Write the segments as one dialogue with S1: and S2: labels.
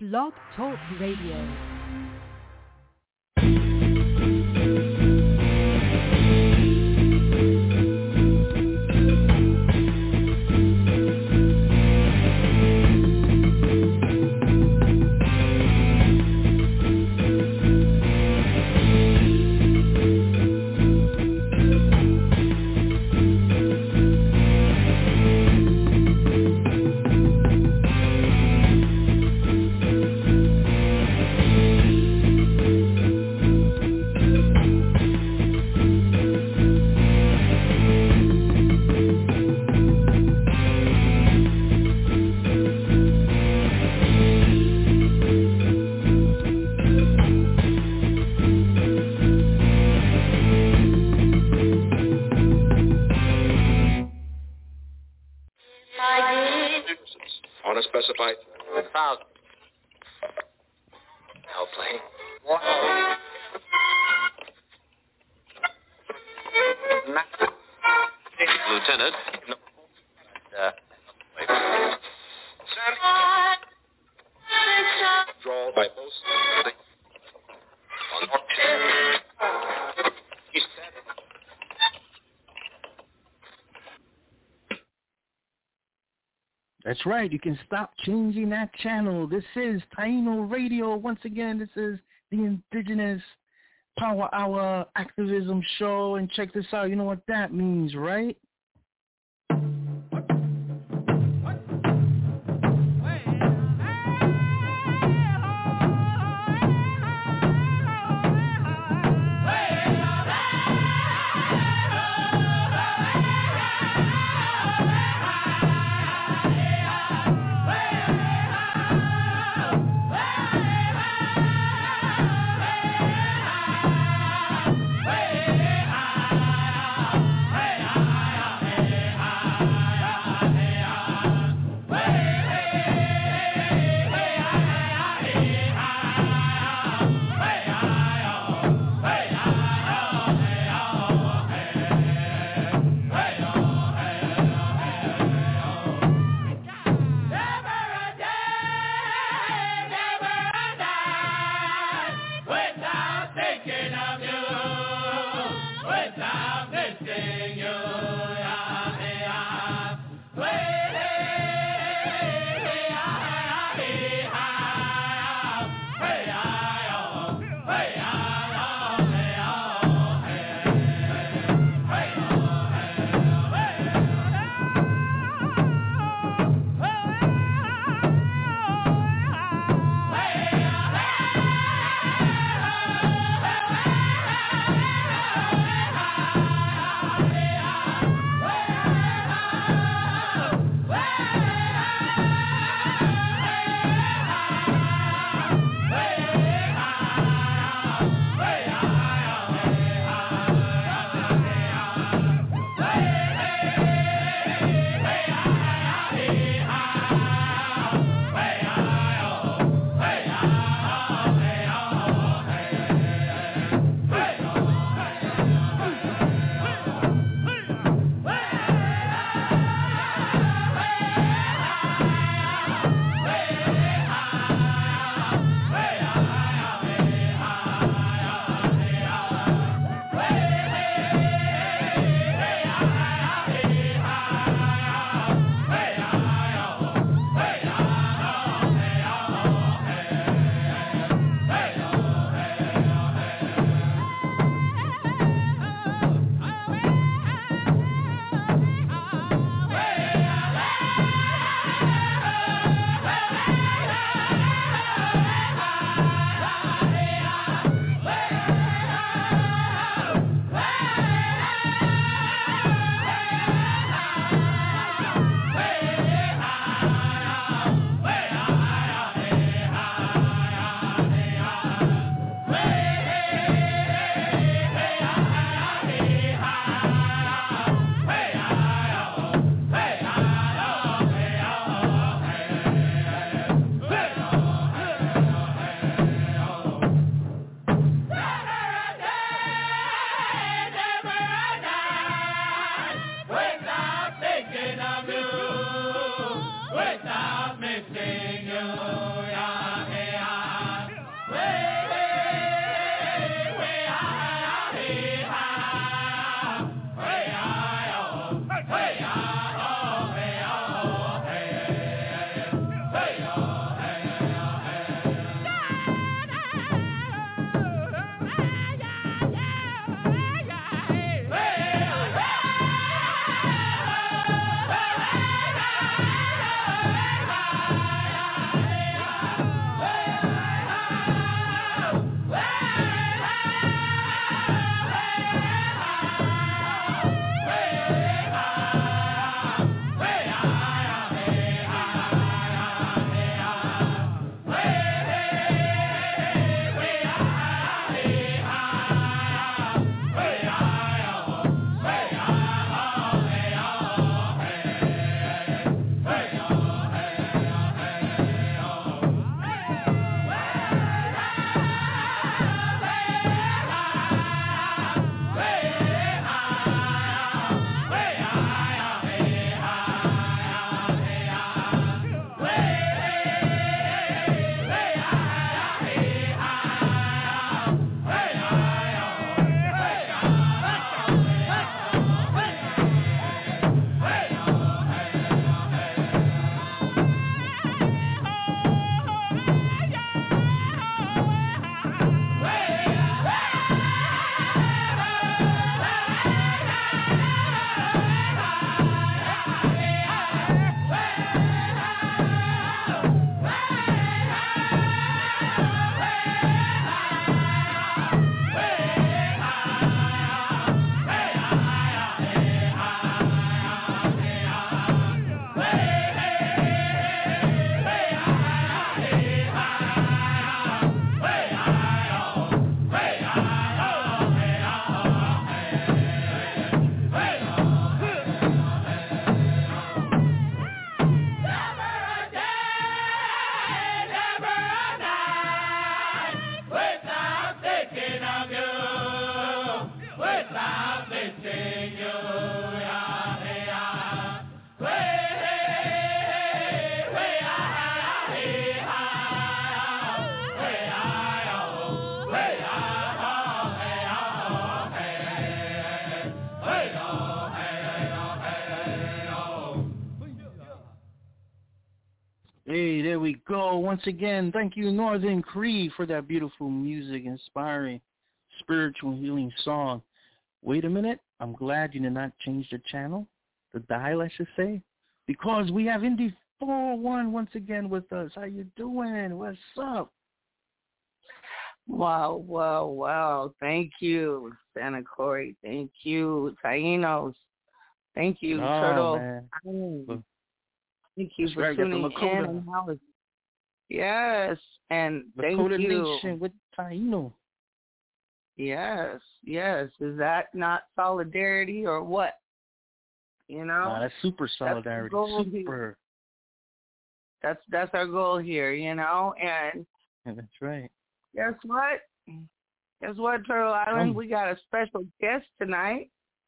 S1: Blog Talk Radio.
S2: On a specified 1,000. Airplane. Lieutenant. Draw by post.
S3: That's right. You can stop changing that channel. This is Taino Radio. Once again, this is the Indigenous Power Hour Activism Show. And check this out. You know what that means, right? once again. Thank you, Northern Cree, for that beautiful music, inspiring, spiritual healing song. Wait a minute. I'm glad you did not change the channel, the dial, I should say, because we have Indy 401 once again with us. How you doing? What's up?
S4: Wow. Thank you, Santa Corey. Thank you, Tainos. Thank you, Turtle.
S3: Man.
S4: Thank you for tuning in. Yes, and thank
S3: Lakota
S4: you.
S3: Nation with Taino.
S4: Yes. Is that not solidarity or what? You know?
S3: That's super solidarity. Super.
S4: That's our goal here, you know? And
S3: that's right.
S4: Guess what, Turtle Island? We got a special guest tonight.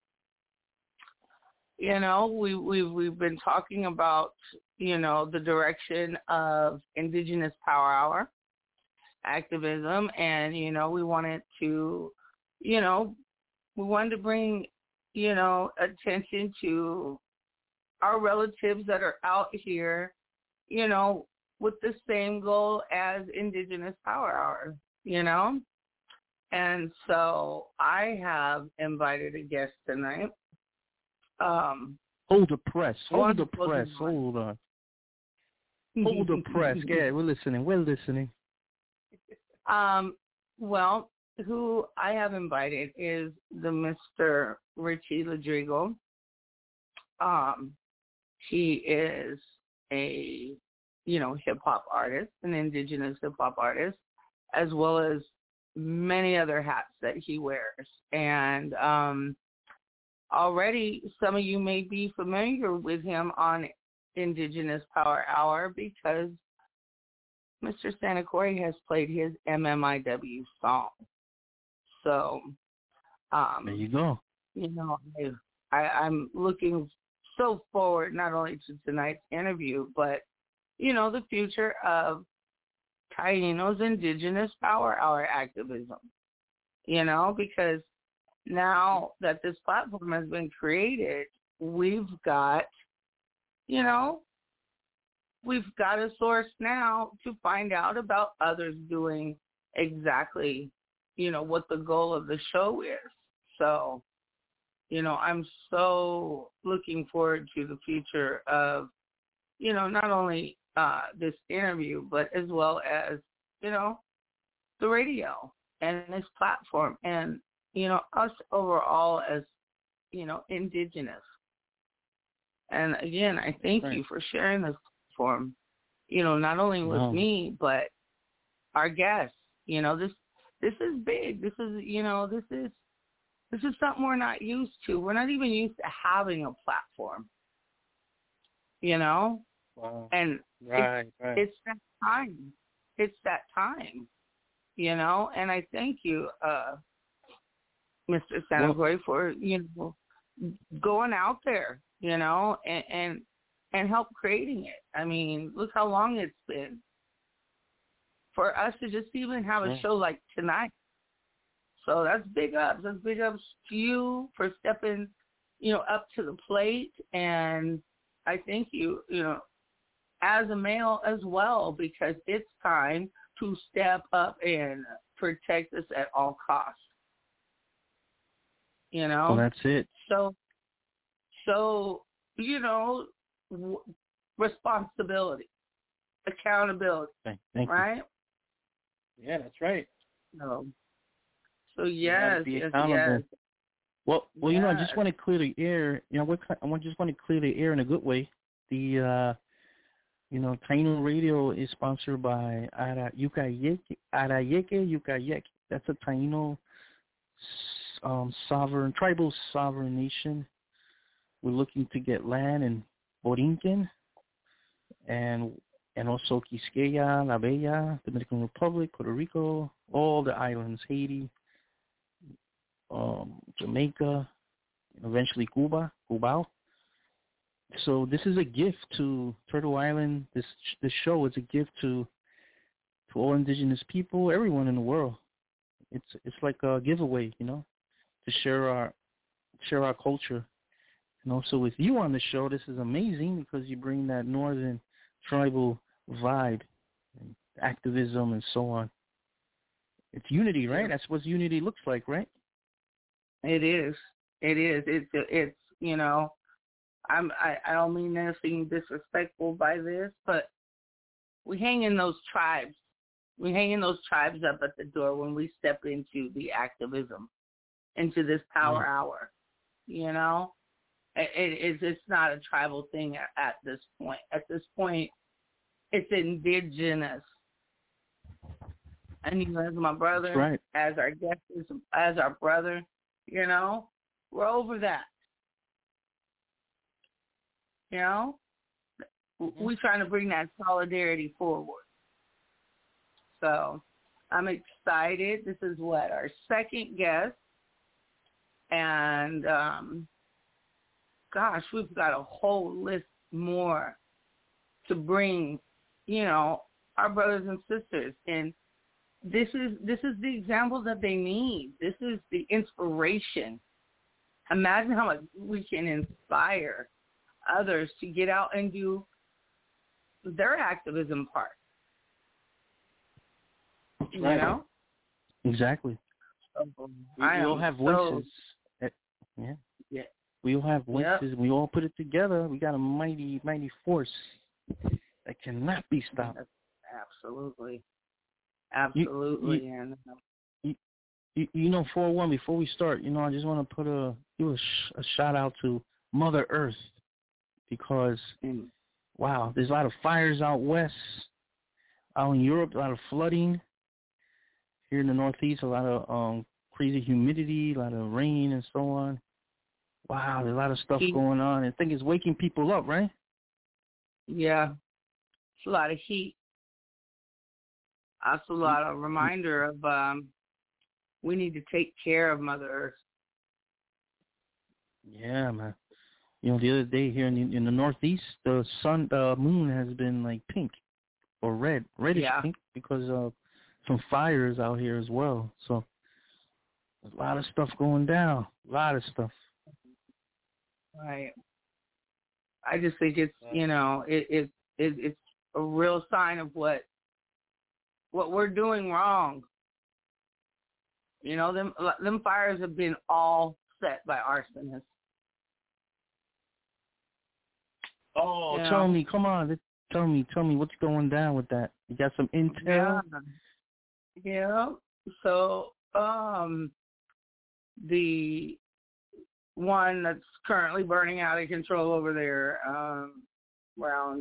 S4: You know, we've been talking about, you know, the direction of Indigenous Power Hour activism, and you know, we wanted to bring, you know, attention to our relatives that are out here, you know, with the same goal as Indigenous Power Hour, you know. And so I have invited a guest tonight.
S3: Hold the press. Hold on. Hold the press. Yeah, we're listening.
S4: Well, who I have invited is the Mr. Richie Ladrigo. He is a, you know, hip-hop artist, an Indigenous hip-hop artist, as well as many other hats that he wears. And already some of you may be familiar with him on Indigenous Power Hour because Mr. Santa Corey has played his MMIW song. So,
S3: there you go.
S4: You know, I'm looking so forward not only to tonight's interview, but, you know, the future of Taino's Indigenous Power Hour activism, you know, because now that this platform has been created, we've got a source now to find out about others doing exactly, you know, what the goal of the show is. So, you know, I'm so looking forward to the future of, you know, not only this interview, but as well as, you know, the radio and this platform and, you know, us overall as, you know, Indigenous. And again, I thank you for sharing this platform, you know, not only with me, but our guests. You know, this is big. This is, you know, this is something we're not used to. We're not even used to having a platform, you know?
S3: Wow.
S4: And it's that time. It's that time, you know? And I thank you, Mr. Santa Corey, for, you know, going out there, you know, and help creating it. I mean, look how long it's been for us to just even have a show like tonight. So that's big ups. That's big ups to you for stepping, you know, up to the plate. And I thank you, you know, as a male as well, because it's time to step up and protect us at all costs. You know?
S3: Well, that's it.
S4: So you know, responsibility, accountability,
S3: thank
S4: right?
S3: You. Yeah, that's right.
S4: So yes.
S3: Well, you know, I just want to clear the air. You know, I just want to clear the air in a good way. The, you know, Taino Radio is sponsored by Arayeke Yukayek. That's a Taino tribal sovereign nation. We're looking to get land in Borinquen and also Quisqueya, La Bella, Dominican Republic, Puerto Rico, all the islands, Haiti, Jamaica, eventually Cubao. So this is a gift to Turtle Island. This show is a gift to all indigenous people, everyone in the world. It's like a giveaway, you know, to share our culture. And also with you on the show, this is amazing because you bring that northern tribal vibe. And activism and so on. It's unity, right? That's what unity looks like, right?
S4: It is. It is. It's you know, I don't mean anything disrespectful by this, but we hang in those tribes. We hang in those tribes up at the door when we step into the activism, into this power hour. You know, it's not a tribal thing at this point. At this point, it's indigenous. And you as my brother,
S3: right,
S4: as our guest, as our brother, you know, we're over that. You know, we're trying to bring that solidarity forward. So I'm excited. This is our second guest. And, gosh, we've got a whole list more to bring, you know, our brothers and sisters. And this is the example that they need. This is the inspiration. Imagine how much we can inspire others to get out and do their activism part. You know?
S3: Exactly. We all have voices. Yeah. We all have voices. Yep. We all put it together. We got a mighty, mighty force that cannot be stopped.
S4: Absolutely. Absolutely.
S3: You know, 401, before we start, you know, I just want to give a shout out to Mother Earth because, wow, there's a lot of fires out west, out in Europe, a lot of flooding. Here in the Northeast, a lot of crazy humidity, a lot of rain and so on. Wow, there's a lot of stuff going on. I think it's waking people up, right?
S4: Yeah. It's a lot of heat. Also a lot of reminder of we need to take care of Mother Earth.
S3: Yeah, man. You know, the other day here in the Northeast, the moon has been like pink or reddish pink because of some fires out here as well. So there's a lot of stuff going down. A lot of stuff.
S4: Right. I just think it's, you know, it's a real sign of what we're doing wrong. You know, them fires have been all set by arsonists.
S3: Oh, tell me, come on, tell me what's going down with that. You got some intel?
S4: Yeah. So, the one that's currently burning out of control over there, around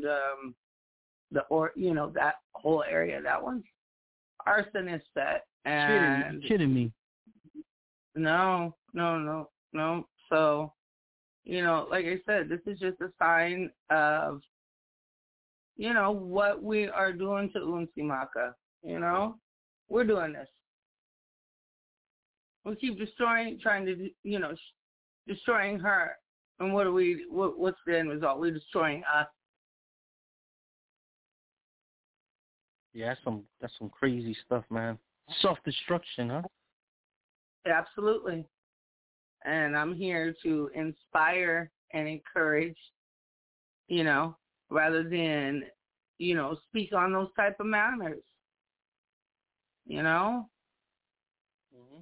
S4: that whole area, that one's arsonist set. And
S3: kidding me.
S4: No. So, you know, like I said, this is just a sign of, you know, what we are doing to Unsimaka. You know, we're doing this. We keep destroying her. And what's the end result? We're destroying us.
S3: Yeah, that's some crazy stuff, man. Self-destruction, huh?
S4: Absolutely. And I'm here to inspire and encourage, you know, rather than, you know, speak on those type of matters. You know?
S3: Mm-hmm.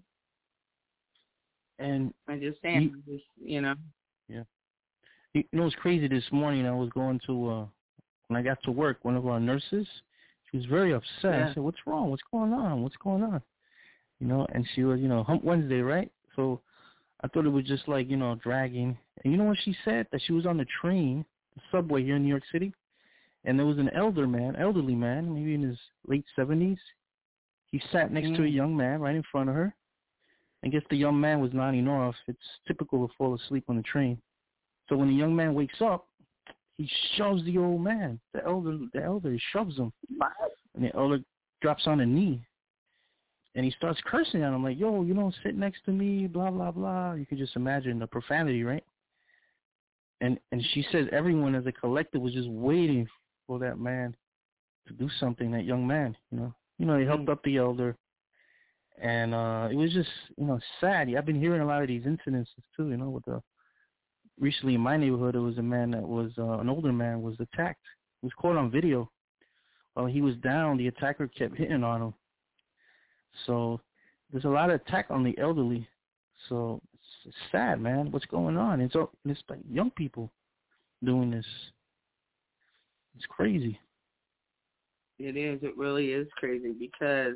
S3: And
S4: I'm just saying, you know.
S3: Yeah. You know, it's crazy this morning. I was going to, when I got to work, one of our nurses, she was very upset.
S4: Yeah.
S3: I said, what's wrong? What's going on? You know, and she was, you know, Hump Wednesday, right? So I thought it was just like, you know, dragging. And you know what she said? That she was on the train, the subway here in New York City, and there was an elderly man, maybe in his late 70s. He sat next to a young man right in front of her. I guess the young man was nodding off. It's typical to fall asleep on the train. So when the young man wakes up, he shoves the old man. The elder shoves him. And the elder drops on a knee. And he starts cursing at him like, yo, you don't sit next to me, blah, blah, blah. You could just imagine the profanity, right? And she says everyone as a collective was just waiting for that man to do something, that young man, you know. You know, he helped up the elder. And it was just, you know, sad. I've been hearing a lot of these incidences, too, you know, with recently in my neighborhood, there was a man that was, an older man was attacked. He was caught on video while he was down, the attacker kept hitting on him. So there's a lot of attack on the elderly. So it's sad, man. What's going on? It's like young people doing this. It's crazy.
S4: It is. It really is crazy because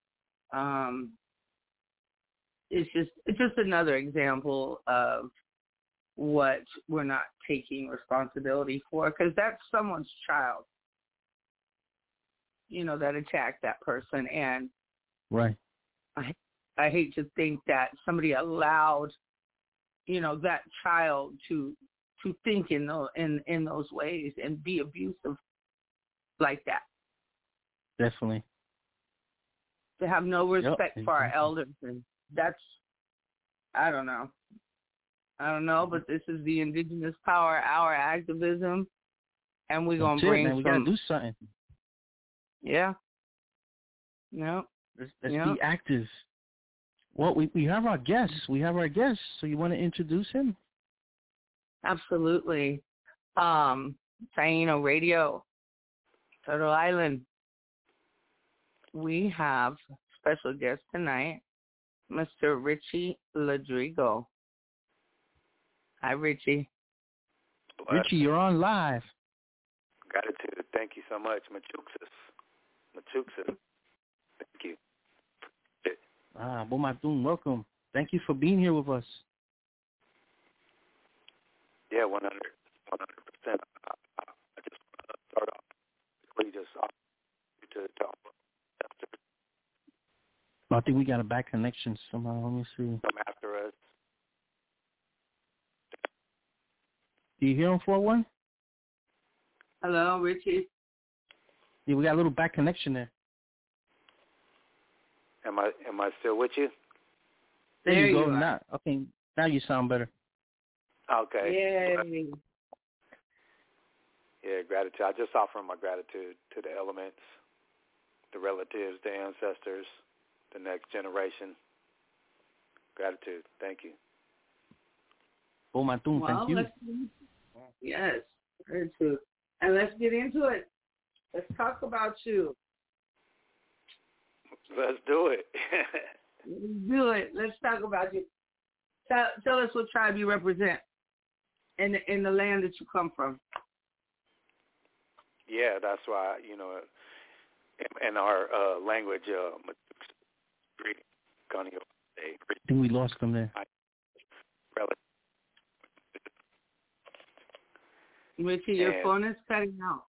S4: it's just another example of what we're not taking responsibility for, because that's someone's child, that attacked that person. And
S3: right.
S4: I hate to think that somebody allowed, that child to think in those ways and be abusive like that.
S3: Definitely.
S4: To have no respect for our elders, and that's, I don't know, but this is the Indigenous Power Hour activism, and we're gonna bring
S3: man. We gotta do something.
S4: Yeah. No.
S3: Let's be active. Well, we have our guests. So you want to introduce him?
S4: Absolutely. Taino Radio, Turtle Island. We have special guest tonight, Mr. Richie Ladrigo. Hi, Richie.
S3: Richie, you're on live.
S5: Gratitude. Thank you so much. Machuxis. Thank you.
S3: Bomatun, welcome. Thank you for being here with us.
S5: Yeah, 100%. I just start off. We just to talk.
S3: I think we got a bad connection somehow. Let me see.
S5: Come after us.
S3: Do you hear him, 4-1?
S4: Hello, Richie.
S3: Yeah, we got a little bad connection there.
S5: Am I still with you?
S3: There you go. Now, okay, now you sound better.
S5: Okay.
S4: Yay.
S5: Yeah, gratitude. I just offer my gratitude to the elements, the relatives, the ancestors, the next generation. Gratitude. Thank you.
S3: Bomatun, thank you.
S4: Yes, gratitude. And let's get into it. Let's talk about you.
S5: Let's do it.
S4: Let's talk about you. Tell us what tribe you represent in the land that you come from.
S5: Yeah, that's why, in our language,
S3: I think we lost them there.
S4: Richie, your phone is cutting out.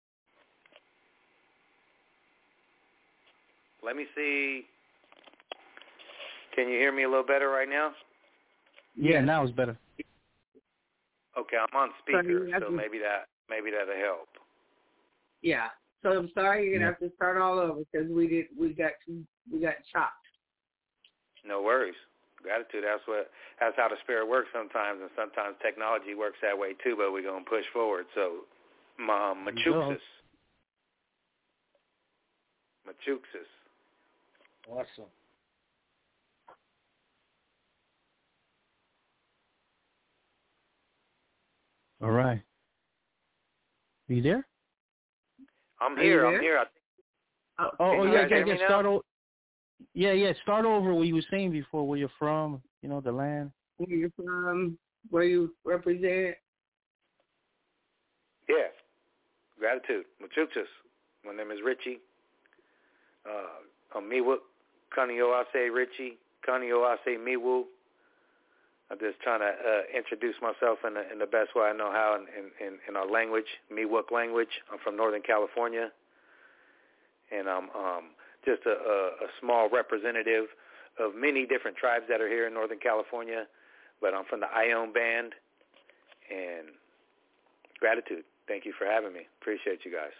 S5: Let me see. Can you hear me a little better right now?
S3: Yeah, now it's better.
S5: Okay, I'm on speaker, so maybe that'll help.
S4: Yeah. So I'm sorry, you're gonna have to start all over because we got chopped.
S5: No worries. Gratitude. That's how the spirit works sometimes, and sometimes technology works that way too. But we're gonna push forward. So, Machuxis.
S3: Awesome. All right. Are you there?
S5: I'm here.
S3: Yeah. Start over. Yeah. Start over what you were saying before. Where you're from, the land.
S4: Where you're from, where you represent.
S5: Yeah. Gratitude. Machuxis. My name is Richie. I'm Miwok. Kanio Ase Richie. Kanio Ase Miwu. I'm just trying to introduce myself in the best way I know how in our language, Miwok language. I'm from Northern California, and I'm just a small representative of many different tribes that are here in Northern California, but I'm from the Ione Band, and gratitude. Thank you for having me. Appreciate you guys.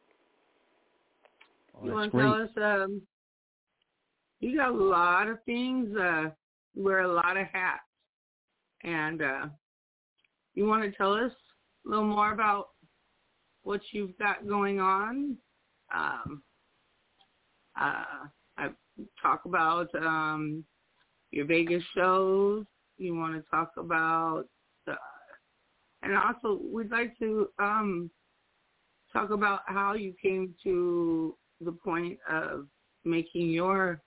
S4: You want to tell us, you got a lot of things, you wear a lot of hats, and you want to tell us a little more about what you've got going on? I talk about your Vegas shows. You want to talk about, and also we'd like to talk about how you came to the point of making your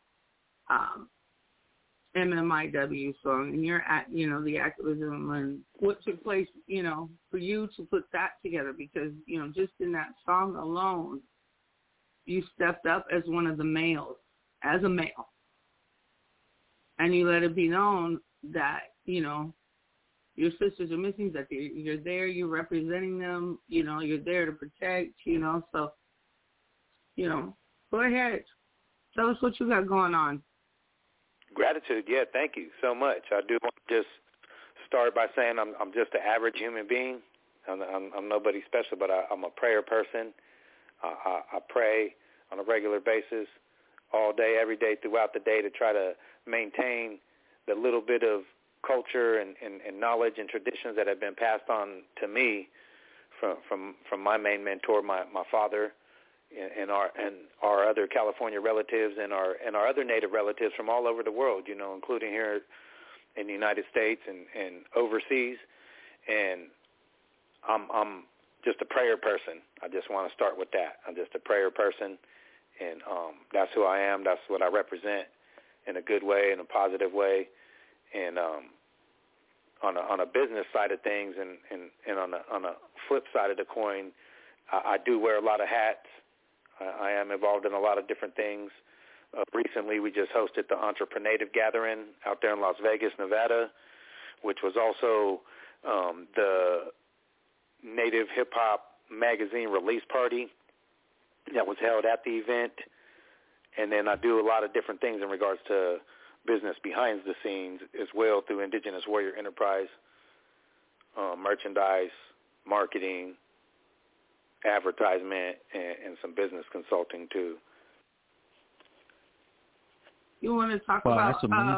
S4: MMIW song and your, the activism and what took place, for you to put that together, because, just in that song alone, you stepped up as one of the males, as a male, and you let it be known that, your sisters are missing, that you're there, you're representing them, you're there to protect, so, go ahead. Tell us what you got going on.
S5: Gratitude, yeah, thank you so much. I do want to just start by saying I'm just an average human being. I'm nobody special, but I'm a prayer person. I pray on a regular basis all day, every day, throughout the day to try to maintain the little bit of culture and knowledge and traditions that have been passed on to me from my main mentor, my father, and our other California relatives and our other Native relatives from all over the world, including here in the United States and overseas. And I'm just a prayer person. I just want to start with that. I'm just a prayer person, and that's who I am. That's what I represent in a good way, in a positive way. And on a business side of things, and on a flip side of the coin, I do wear a lot of hats. I am involved in a lot of different things. Recently, we just hosted the Entreprenative Gathering out there in Las Vegas, Nevada, which was also the Native Hip Hop magazine release party that was held at the event. And then I do a lot of different things in regards to business behind the scenes as well through Indigenous Warrior Enterprise, merchandise, marketing, advertisement, and some business consulting too.
S4: You want to talk about,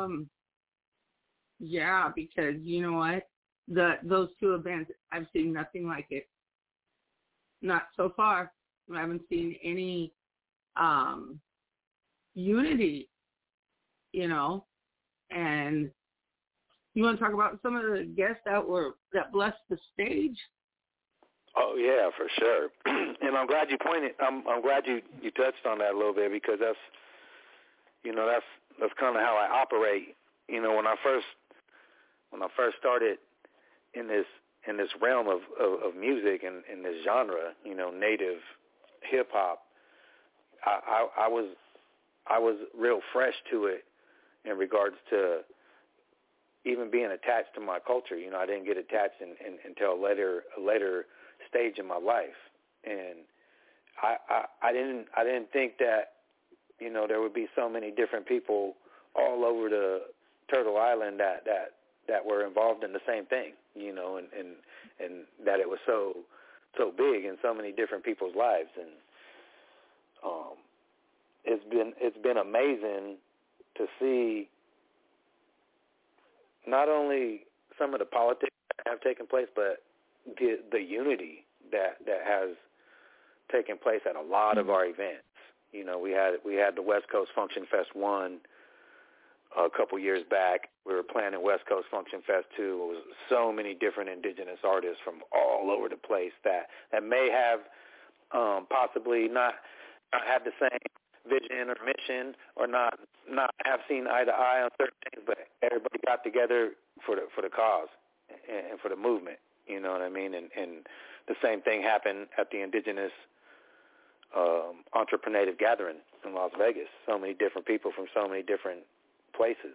S4: because you know what? Those two events, I've seen nothing like it. Not so far. I haven't seen any unity, and you want to talk about some of the guests that blessed the stage?
S5: Oh yeah, for sure. And I'm glad you pointed. I'm glad you touched on that a little bit, because that's kind of how I operate. When I first started in this realm of music and in this genre, Native hip hop, I was real fresh to it in regards to even being attached to my culture. I didn't get attached until a later stage in my life, and I didn't think that there would be so many different people all over the Turtle Island that were involved in the same thing, and that it was so big in so many different people's lives. And it's been amazing to see not only some of the politics that have taken place, but the unity that has taken place at a lot of our events. We had the West Coast Function Fest 1 a couple years back. We were planning West Coast Function Fest 2. It was so many different indigenous artists from all over the place that may have possibly not had the same vision or mission, or not have seen eye to eye on certain things, but everybody got together for the cause and for the movement. You know what I mean? And the same thing happened at the Indigenous Entreprenative Gathering in Las Vegas. So many different people from so many different places.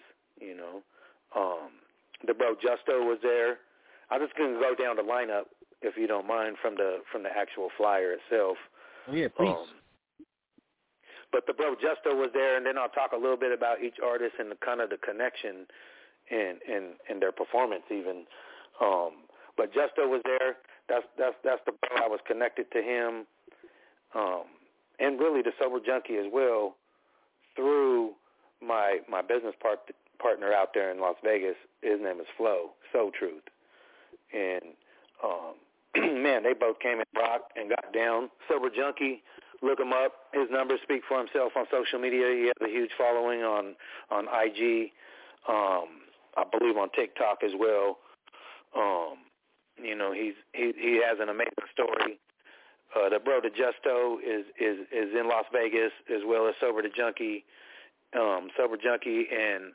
S5: The bro Justo was there. I'm just going to go down the lineup, if you don't mind, from the actual flyer itself.
S3: Oh, yeah, please.
S5: But the bro Justo was there, and then I'll talk a little bit about each artist and the kind of the connection and their performance even. But Justo was there. That's the bro. I was connected to him, and really the Sober Junkie as well, through my business partner out there in Las Vegas. His name is Flo, Soul Truth. And man, they both came and rocked and got down. Sober Junkie, look him up. His numbers speak for himself on social media. He has a huge following on IG. I believe on TikTok as well. He has an amazing story The bro, the Justo, is in Las Vegas, as well as Sober the Junkie. Sober Junkie and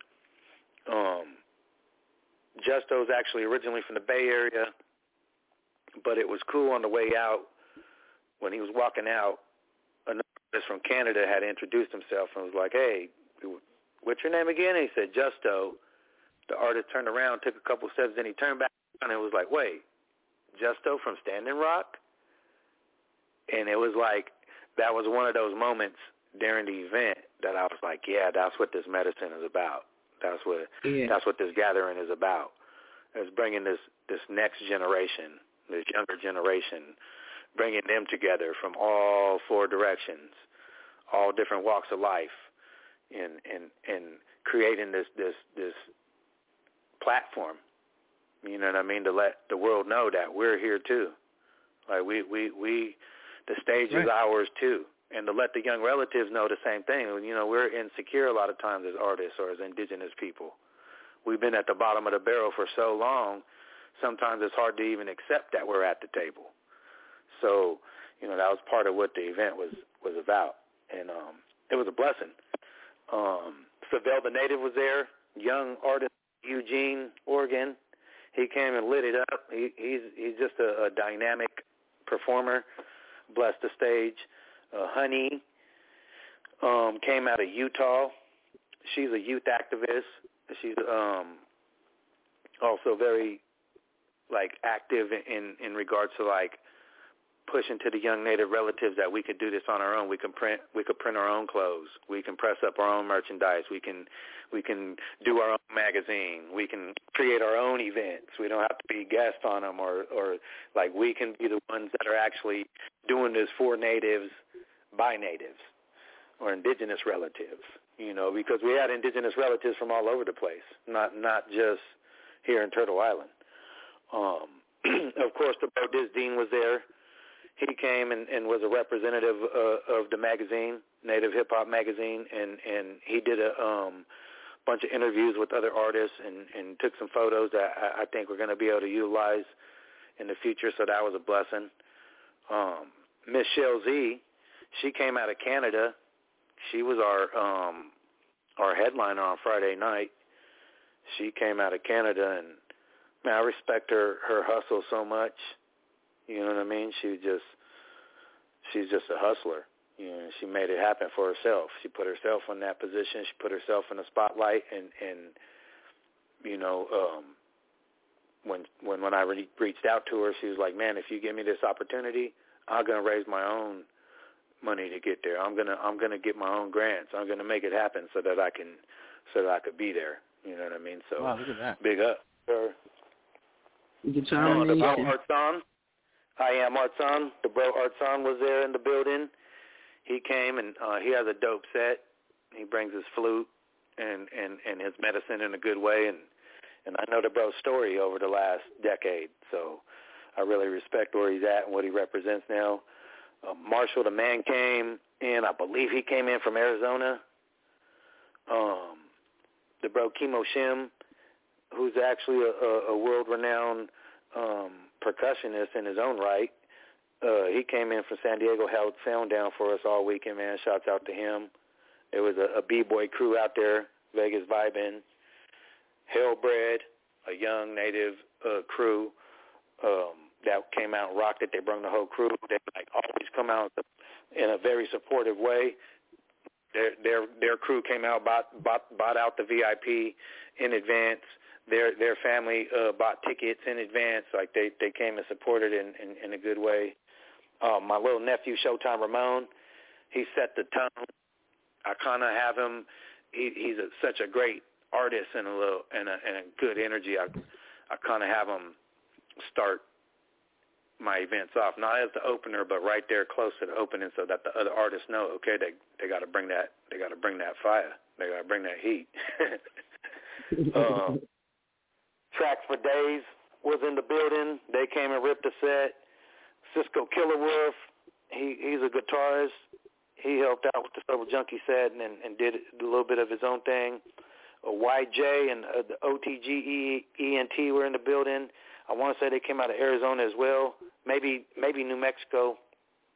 S5: Justo's actually originally from the Bay Area, but it was cool on the way out. When he was walking out, another artist from Canada had introduced himself and was like, "Hey, what's your name again?" And he said, "Justo." The artist turned around, took a couple steps, then he turned back and it was like, "Wait, Justo from Standing Rock?" And it was like, that was one of those moments during the event that I was like, yeah, that's what this medicine is about. That's what this gathering is about. It's bringing this next generation, this younger generation, bringing them together from all four directions, all different walks of life, and creating this platform. You know what I mean? To let the world know that we're here too. Like we the stage is ours too. And to let the young relatives know the same thing. You know, we're insecure a lot of times as artists or as indigenous people. We've been at the bottom of the barrel for so long, sometimes it's hard to even accept that we're at the table. So, you know, that was part of what the event was about. And it was a blessing. Savell the Native was there, young artist, Eugene, Oregon. He came and lit it up. He's just a dynamic performer, blessed the stage. Honey came out of Utah. She's a youth activist. She's also very active in regards to pushing to the young Native relatives that we could do this on our own. We can print our own clothes. We can press up our own merchandise. We can do our own magazine. We can create our own events. We don't have to be guests on them or we can be the ones that are actually doing this for natives by natives or indigenous relatives, you know, because we had indigenous relatives from all over the place, not just here in Turtle Island. Of course, the bro Disdean was there. He came and was a representative of the magazine, Native Hip Hop Magazine, and he did a bunch of interviews with other artists and took some photos that I think we're going to be able to utilize in the future, so that was a blessing. Miss Shell Z, she came out of Canada. She was our headliner on Friday night. She came out of Canada, and man, I respect her hustle so much. You know what I mean? She's just a hustler. You know, she made it happen for herself. She put herself in that position. She put herself in the spotlight, and you know, when I reached out to her, she was like, "Man, if you give me this opportunity, I'm gonna raise my own money to get there. I'm gonna get my own grants. I'm gonna make it happen so that I could be there." You know what I mean? So
S3: wow, look at that.
S5: Big up, sir.
S4: Determination.
S5: The bro Artson. I am Artson. The bro Artson was there in the building. He came and he has a dope set. He brings his flute and his medicine in a good way, and I know the bro's story over the last decade, so I really respect where he's at and what he represents now. Marshall the Man came in. I believe he came in from Arizona. The bro Kimo Shim, who's actually a world-renowned percussionist in his own right. He came in from San Diego, held sound down for us all weekend, man. Shouts out to him. There was a B-boy crew out there, Vegas vibing. Hellbred, a young native crew that came out and rocked it. They brought the whole crew. They always come out in a very supportive way. Their crew came out, bought out the VIP in advance. Their family bought tickets in advance. They came and supported in a good way. My little nephew, Showtime Ramon, he set the tone. I kind of have him. He's such a great artist and a good energy. I kind of have him start my events off, not as the opener, but right there close to the opening, so that the other artists know, okay, they got to bring that fire, they got to bring that heat. Tracks for Days was in the building. They came and ripped the set. Cisco Killerwolf, he's a guitarist. He helped out with the Sober Junkie set and did a little bit of his own thing. YJ and the OTG ENT were in the building. I want to say they came out of Arizona as well, maybe New Mexico.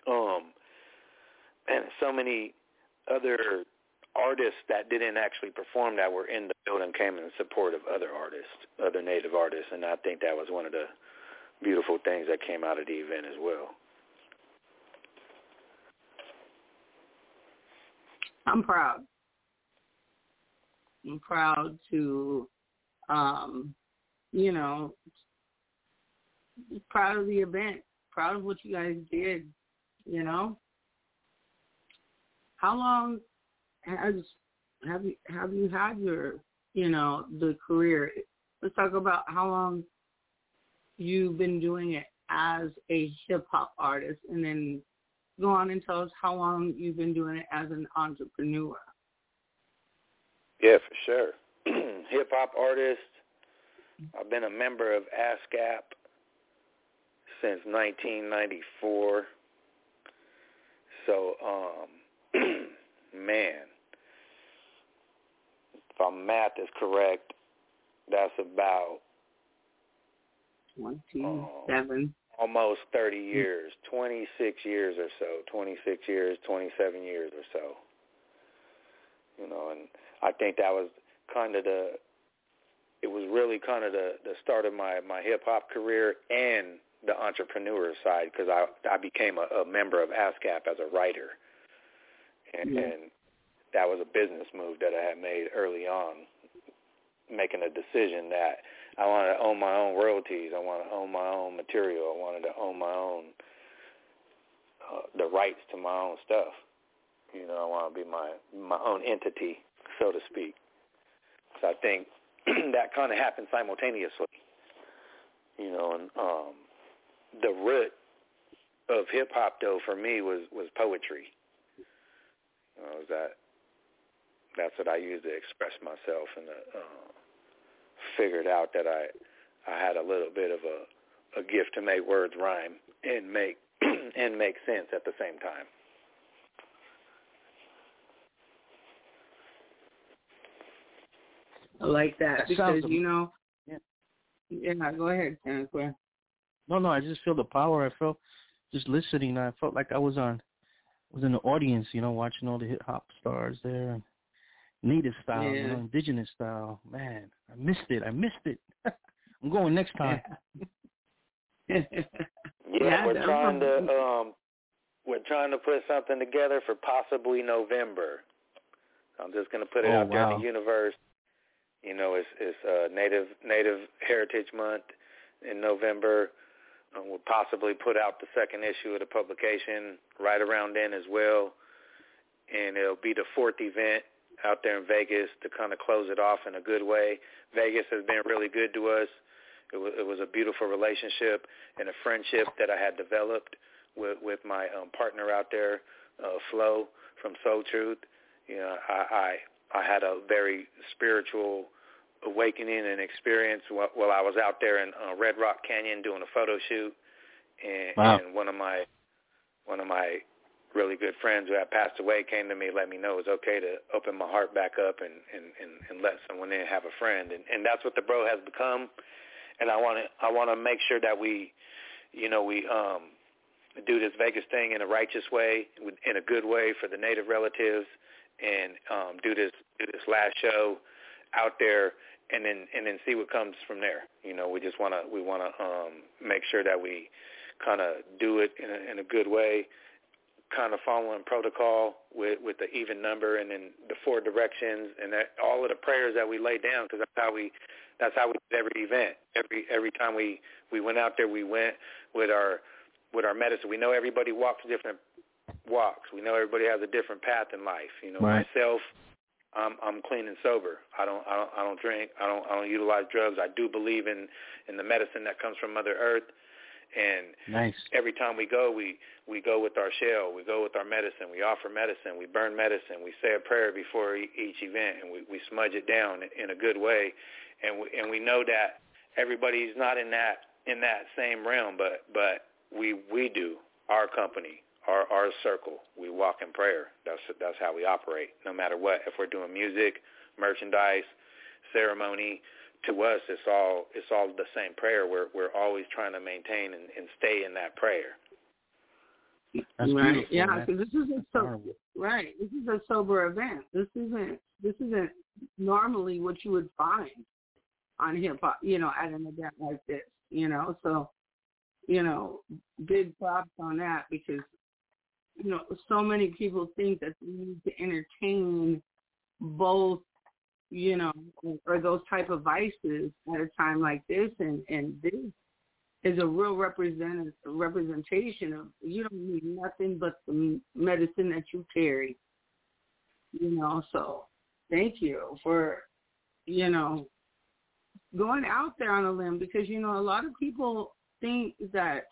S5: And so many other artists that didn't actually perform that were in the building came in support of other artists, other Native artists, and I think that was one of the beautiful things that came out of the event as well.
S4: I'm proud. I'm proud to, proud of the event, proud of what you guys did, How long have you had your, the career? Let's talk about how long you've been doing it as a hip-hop artist, and then go on and tell us how long you've been doing it as an entrepreneur.
S5: Yeah, for sure. Hip-hop artist. I've been a member of ASCAP since 1994. So, man, if my math is correct, that's about
S4: 27.
S5: Almost 30 years, 26 years or so, 26 years, 27 years or so. And I think that was kind of it was really kind of the start of my hip-hop career and the entrepreneur side, because I became a member of ASCAP as a writer. And that was a business move that I had made early on, making a decision that I wanted to own my own royalties. I wanted to own my own material. I wanted to own my own, the rights to my own stuff. I want to be my own entity, so to speak. So I think that kind of happened simultaneously. And the root of hip hop, though, for me was poetry. That's what I used to express myself, and figured out that I had a little bit of a gift to make words rhyme and make sense at the same time.
S4: I like that because
S3: Yeah,
S4: go ahead, Terrence.
S3: No, I just feel the power. I felt just listening. I felt like I was in the audience, watching all the hip hop stars there, and Native style, indigenous style. Man, I missed it. I'm going next time.
S5: We're trying to put something together for possibly November. I'm just going to put it out there in the universe. It's Native Heritage Month in November. We'll possibly put out the second issue of the publication right around then as well. And it'll be the fourth event out there in Vegas to kind of close it off in a good way. Vegas has been really good to us. It was a beautiful relationship and a friendship that I had developed with my partner out there, Flo from Soul Truth. I had a very spiritual awakening and experience while I was out there in Red Rock Canyon doing a photo shoot, and one of my really good friends who had passed away came to me, let me know it was okay to open my heart back up and let someone in, have a friend, and that's what the Bro has become. And I want to make sure that we do this Vegas thing in a righteous way, in a good way for the Native relatives, and do this last show out there, and then see what comes from there. We want to make sure that we kind of do it in a good way, kind of following protocol with the even number, and then the 4 directions, and that all of the prayers that we lay down, because that's how we did every event. Every time we went out there, we went with our medicine. We know everybody walks different walks. We know everybody has a different path in life.
S3: Right.
S5: Myself, I'm clean and sober. I don't drink. I don't utilize drugs. I do believe in the medicine that comes from Mother Earth. And
S3: nice.
S5: Every time we go go with our shell. We go with our medicine. We offer medicine. We burn medicine. We say a prayer before each event, and we smudge it down in a good way. And we know that everybody's not in that same realm, but we do. Our company, our circle, we walk in prayer. That's how we operate. No matter what, if we're doing music, merchandise, ceremony, to us, it's all the same prayer. We're always trying to maintain and stay in that prayer.
S3: That's
S4: right.
S3: beautiful.
S4: Yeah,
S3: That's
S4: because this isn't right. This is a sober event. This isn't normally what you would find on hip hop, at an event like this, So, big props on that because, so many people think that they need to entertain both, or those type of vices at a time like this, and this is a real representation of you don't need nothing but the medicine that you carry, So thank you for, going out there on a limb because, a lot of people think that,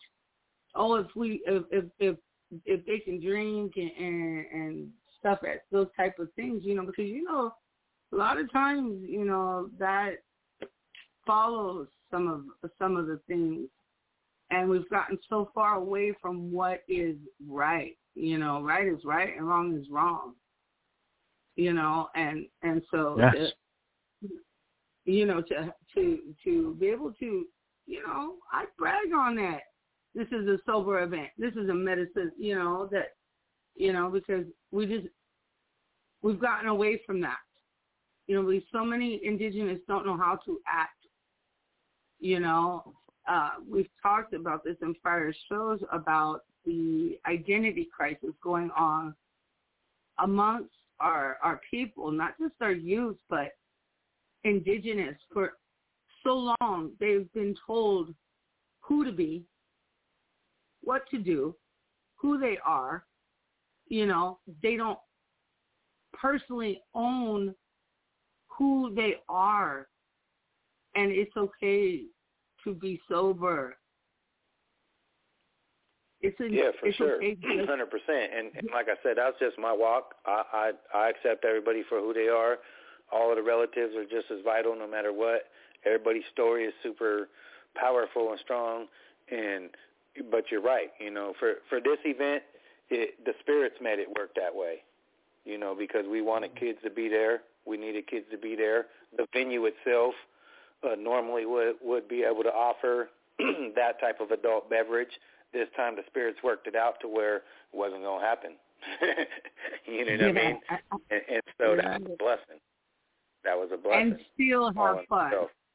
S4: if they can drink and stuff at those type of things, because, a lot of times, that follows some of the things. And we've gotten so far away from what is right. Right is right and wrong is wrong. And so,
S3: yes.
S4: to be able to, I brag on that. This is a sober event. This is a medicine, because we've gotten away from that. So many indigenous don't know how to act, we've talked about this in prior shows about the identity crisis going on amongst our people, not just our youth, but indigenous. For so long, they've been told who to be, what to do, who they are. They don't personally own who they are, and it's okay to be sober.
S5: For sure, 100%. And like I said, that's just my walk. I accept everybody for who they are. All of the relatives are just as vital, no matter what. Everybody's story is super powerful and strong. But you're right. For this event, the spirits made it work that way. Because we wanted kids to be there. We needed kids to be there. The venue itself normally would be able to offer that type of adult beverage. This time the spirits worked it out to where it wasn't going to happen. You know what I mean? And so that was a blessing. That was a blessing.
S4: And still have fun.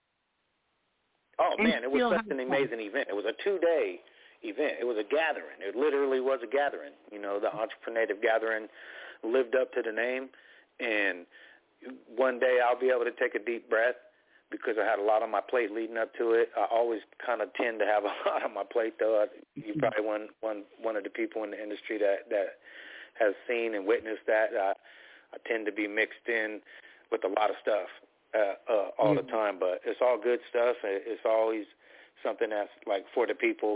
S5: Oh, man, it was such an amazing event. It was a 2-day event. It was a gathering. It literally was a gathering. The Entreprenative Gathering lived up to the name. And one day I'll be able to take a deep breath because I had a lot on my plate leading up to it. I always kind of tend to have a lot on my plate, though. You're probably one of the people in the industry that has seen and witnessed that. I tend to be mixed in with a lot of stuff all the time, but it's all good stuff. It's always something that's like for the people.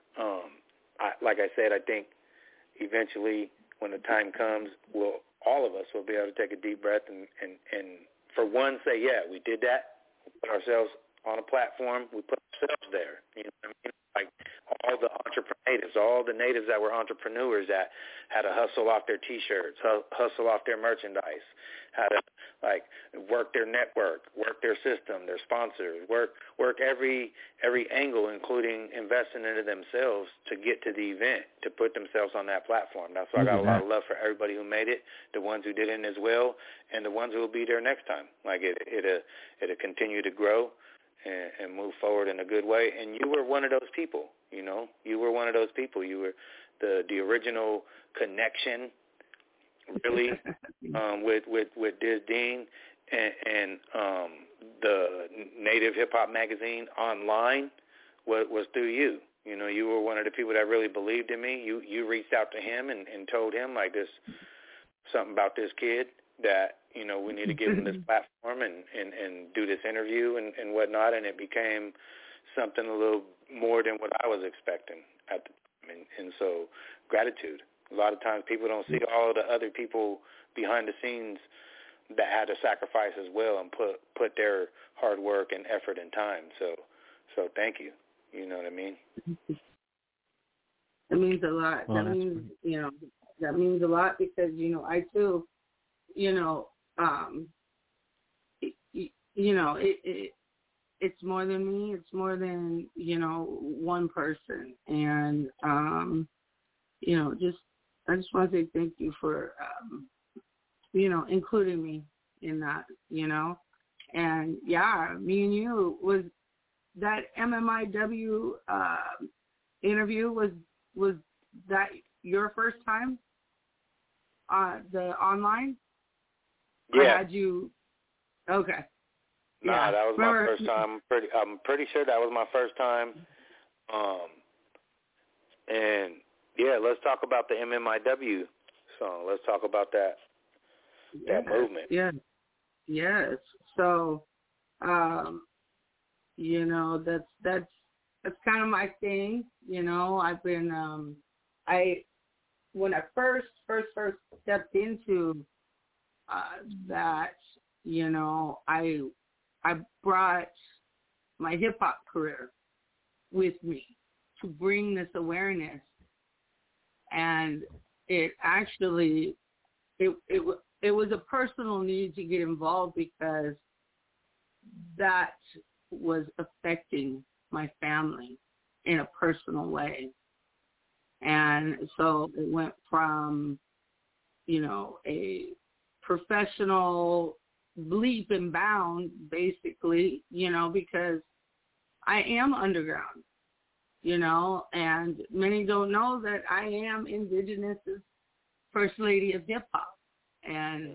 S5: Like I said, I think eventually when the time comes, all of us will be able to take a deep breath and for one say, yeah, we did that. We put ourselves on a platform. We put ourselves there. You know what I mean? Like all the entrepreneurs, all the natives that were entrepreneurs that had to hustle off their T-shirts, hustle off their merchandise, had to like work their network, work their system, their sponsors, work every angle, including investing into themselves to get to the event, to put themselves on that platform. That's why I got a lot of love for everybody who made it, the ones who didn't as well, and the ones who will be there next time. Like it'll continue to grow and move forward in a good way. And you were one of those people, You were one of those people. You were the original connection, really, with Diz Dean and the Native Hip Hop Magazine online was through you. You were one of the people that really believed in me. You reached out to him and told him like this, something about this kid that, we need to give him this platform and do this interview and whatnot. And it became something a little more than what I was expecting at the time. And so gratitude. A lot of times people don't see all the other people behind the scenes that had to sacrifice as well and put their hard work and effort and time. So thank you. You know what I mean?
S4: That means a lot.
S3: Well,
S4: that means a lot because, I too, it's more than me. It's more than, one person. And I just want to say thank you for, including me in that, and yeah, me and you was that MMIW interview was that your first time the online?
S5: Yeah.
S4: Or had you? Okay.
S5: Nah,
S4: yeah.
S5: that was my first time. I'm pretty sure that was my first time. And yeah, let's talk about the MMIW song. Let's talk about that movement.
S4: Yeah. Yes. So, that's kind of my thing. I've been when I first stepped into that, I brought my hip hop career with me to bring this awareness, and it actually it was a personal need to get involved because that was affecting my family in a personal way. And so it went from, a professional leap and bound, basically, because I am underground, and many don't know that I am Indigenous' first lady of hip hop. And,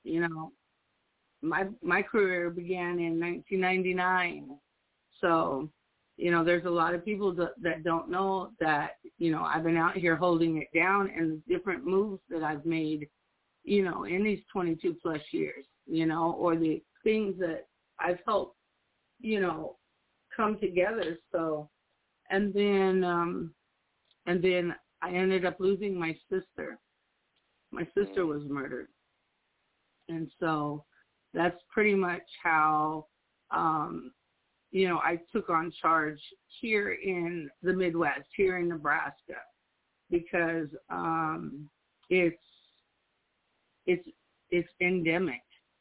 S4: my career began in 1999. So, there's a lot of people that don't know that, I've been out here holding it down, and the different moves that I've made, in these 22 plus years, or the things that I've helped, come together. So, and then I ended up losing my sister. My sister was murdered. And so that's pretty much how, I took on charge here in the Midwest, here in Nebraska, because it's endemic.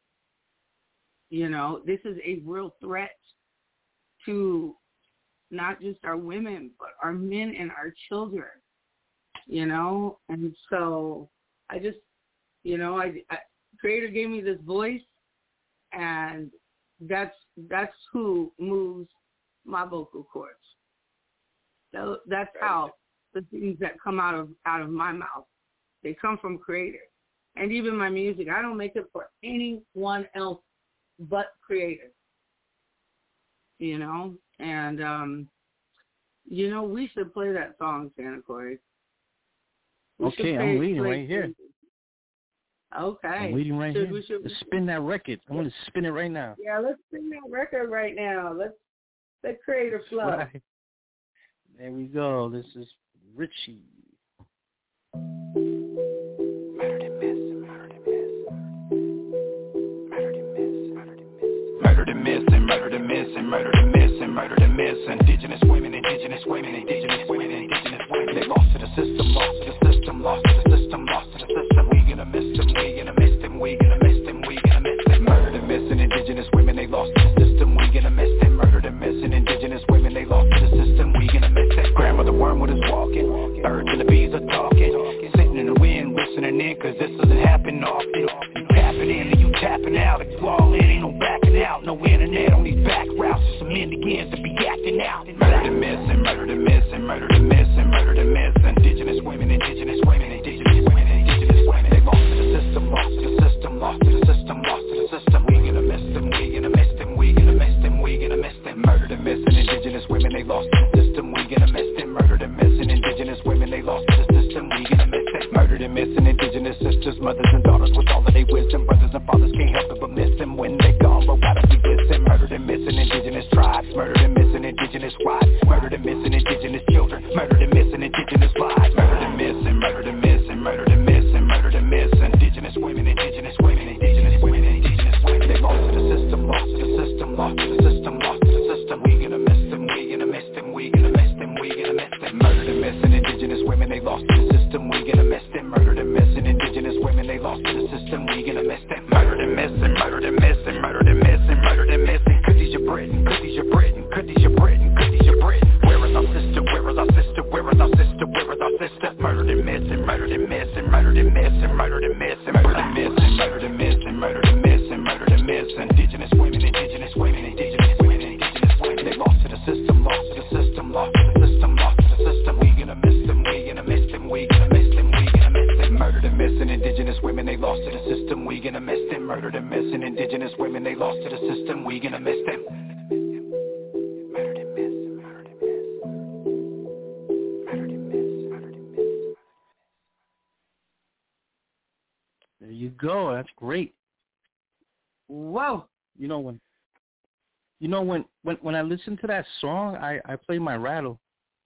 S4: This is a real threat to not just our women, but our men and our children, and so I just, Creator gave me this voice, and that's who moves my vocal cords. So that's how the things that come out of my mouth, they come from Creator. And even my music, I don't make it for anyone else but Creator. And we should play that song, Santa Corey.
S3: Okay, I'm reading right here.
S4: Okay.
S3: I'm reading right here. Let's spin that record. I want to spin it right now.
S4: Yeah, let's spin that record right now. Let Creator flow.
S3: Right. There we go. This is Richie.
S6: Murdered and missing, murdered and missing. Murdered and missing, murdered and missing. Murdered and missing, murdered and missing, murdered and missing, murdered and missing. Indigenous women, indigenous women, indigenous women, indigenous women. They lost to the system, lost to the system, lost to the system, lost to the system. We gonna miss them, we gonna miss them, we gonna miss them, we gonna miss them. Murdered and missing, indigenous women, they lost to the system, we gonna miss them. Murdered and missing, indigenous women, they lost to the system, we gonna miss them. Grandmother Wormwood is walking, birds and the bees are talking, sitting in the wind, listening in, cause this doesn't happen often. You tapping in and you tapping out, if you all in, ain't no backing out, no internet on these back routes, just some Indians to be acting out. Murdered and missing, murdered and missing, murdered and missing, murdered and missing. Indigenous women, indigenous women, indigenous women, indigenous women. They lost to the system, lost to the system, lost to the system, lost to the system. We gonna miss them, we gonna miss them, we gonna miss them, we gonna miss them. Murdered and missing, indigenous women, they lost to the system, we gonna miss them. Murdered and missing, indigenous women, they lost to the system, we gonna miss them. Murdered and missing, indigenous sisters, mothers and daughters with all of their wisdom. Brothers and fathers can't help it but miss them when they gone, but why don't we miss them? Murdered and missing, indigenous tribes, murdered and missing, indigenous wives, murdered and missing, indigenous children, murdered and missing, indigenous lives, murdered and missing, murdered and missing, murdered and missing, murdered and missing. Indigenous women, indigenous women, indigenous women, indigenous women. They lost to the system, lost to the system, lost to the system, lost to the system. We gonna miss them, we gonna miss them, we gonna miss them, we gonna miss them. Murdered and missing, indigenous women, they lost to the system, we gonna miss them. Murdered and missing, indigenous women, they lost to the system, we gonna miss them. Murdered and missing, murdered and missing, murdered and missing, murdered and missing. Khadijah Britain, Khadijah Britain, Khadijah Britain, Khadijah Britain. Where is our sister? Where is our sister? Where is our sister? Where is our sister? Murdered and missing. the missing, murder the missing. Indigenous women, indigenous women, indigenous women, indigenous women. They lost to the system, lost to the system, lost to the system, lost to the system. We gonna miss them, we gonna miss them, we gonna miss them, we gonna miss them. Murder the missing, indigenous women, they lost to the system. We gonna miss them, murder the missing, indigenous women, they lost to the system. We gonna miss them.
S3: There you go. That's great.
S4: Whoa.
S3: You know when I listen to that song, I play my rattle.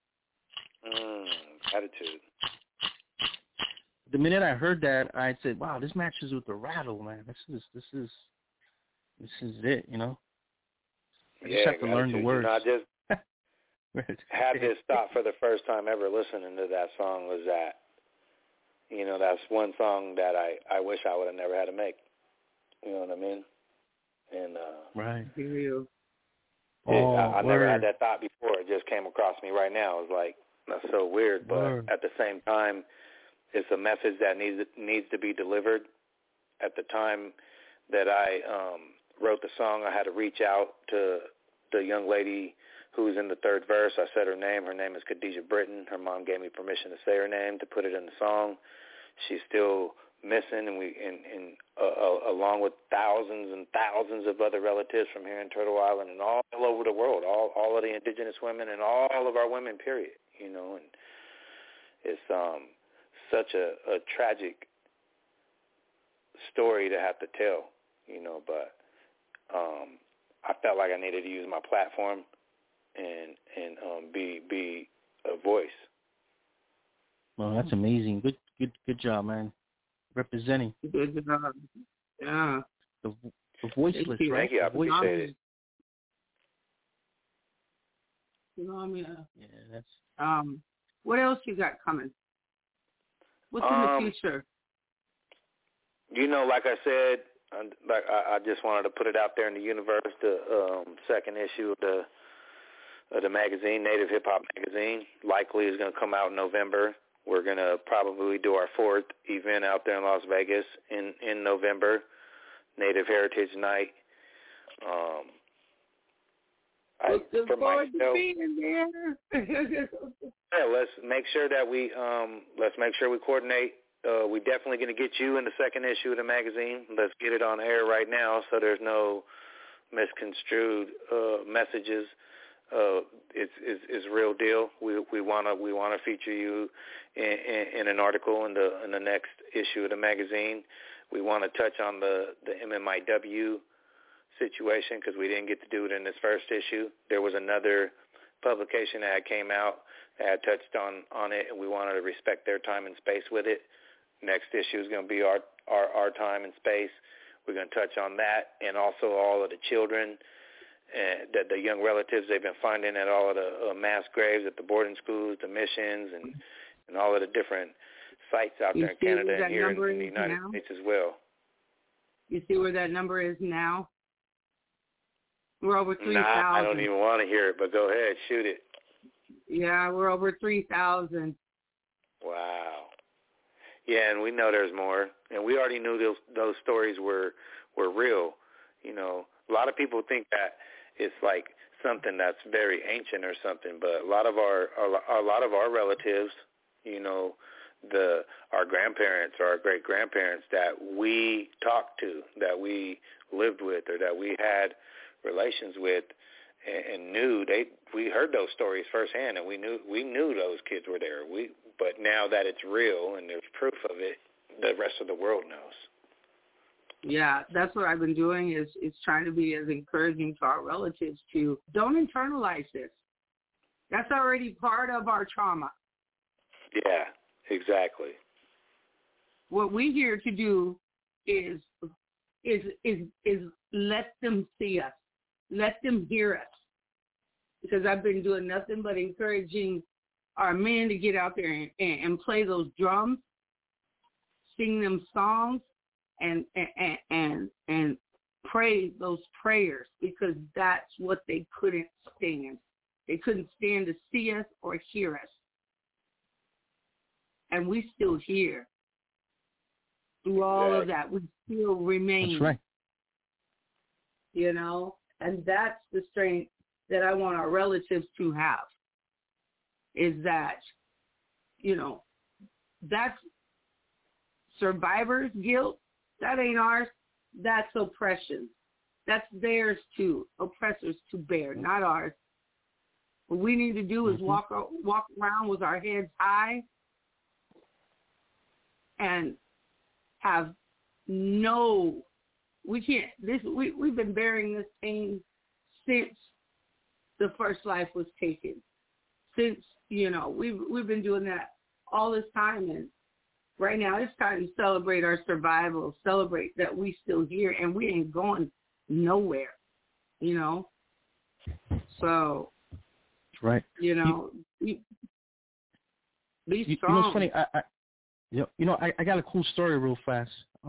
S5: Attitude.
S3: The minute I heard that, I said, "Wow, this matches with the rattle, man. This is it." You know. I just have to learn the words.
S5: I just had this thought for the first time ever listening to that song was that, that's one song that I wish I would have never had to make. You know what I mean? And
S3: right.
S5: I never had that thought before. It just came across me right now. It was like, that's so weird, but at the same time, it's a message that needs to be delivered. At the time that I wrote the song, I had to reach out to the young lady who's in the third verse. I said her name. Her name is Khadijah Britton. Her mom gave me permission to say her name, to put it in the song. She's still missing, and along with thousands and thousands of other relatives from here in Turtle Island and all over the world, all of the indigenous women and all of our women, period. And it's such a tragic story to have to tell, but I felt like I needed to use my platform and be a voice.
S3: Well, that's amazing. Good job, man. Representing.
S4: Good job. Yeah.
S3: The voiceless, right?
S5: Thank you. I appreciate it.
S3: Yeah, that's.
S4: What else you got coming? What's in the future?
S5: Like I said, I just wanted to put it out there in the universe. The second issue of the magazine, Native Hip Hop Magazine, likely is going to come out in November. We're going to probably do our fourth event out there in Las Vegas in November, Native Heritage Night.
S4: Looking forward to being there.
S5: Yeah, let's make sure we coordinate. We're definitely going to get you in the second issue of the magazine. Let's get it on air right now so there's no misconstrued messages. It's real deal. We want to feature you in an article in the next issue of the magazine. We want to touch on the MMIW situation because we didn't get to do it in this first issue. There was another publication that came out that had touched on it, and we wanted to respect their time and space with it. Next issue is going to be our time and space. We're going to touch on that, and also all of the children that the young relatives they've been finding at all of the mass graves at the boarding schools, the missions, and all of the different sites out there in Canada and here in the United States as well.
S4: You see where that number is now? We're over 3,000.
S5: Nah, I don't even want to hear it, but go ahead, shoot it.
S4: Yeah, we're over 3,000.
S5: Wow. Yeah, and we know there's more, and we already knew those stories were real. A lot of people think that it's like something that's very ancient or something, but a lot of our relatives, our grandparents or our great grandparents that we talked to, that we lived with, or that we had relations with, and knew we heard those stories firsthand, and we knew those kids were there. But now that it's real and there's proof of it, the rest of the world knows.
S4: Yeah, that's what I've been doing is trying to be as encouraging to our relatives to don't internalize this. That's already part of our trauma.
S5: Yeah, exactly.
S4: What we're here to do is let them see us, let them hear us. Because I've been doing nothing but encouraging our men to get out there and play those drums, sing them songs, and pray those prayers, because that's what they couldn't stand. They couldn't stand to see us or hear us. And we still here. Through all of that, we still remain you know, and that's the strength that I want our relatives to have, is that, you know, that's survivor's guilt. That ain't ours. That's oppression. That's theirs too, oppressors to bear, not ours. What we need to do is walk around with our heads high and have we've been bearing this pain since the first life was taken. Since, you know, we've been doing that all this time, and right now it's time to celebrate our survival, celebrate that we still here and we ain't going nowhere, you know. So,
S3: right.
S4: You know, be strong.
S3: You know, it's funny. I got a cool story real fast.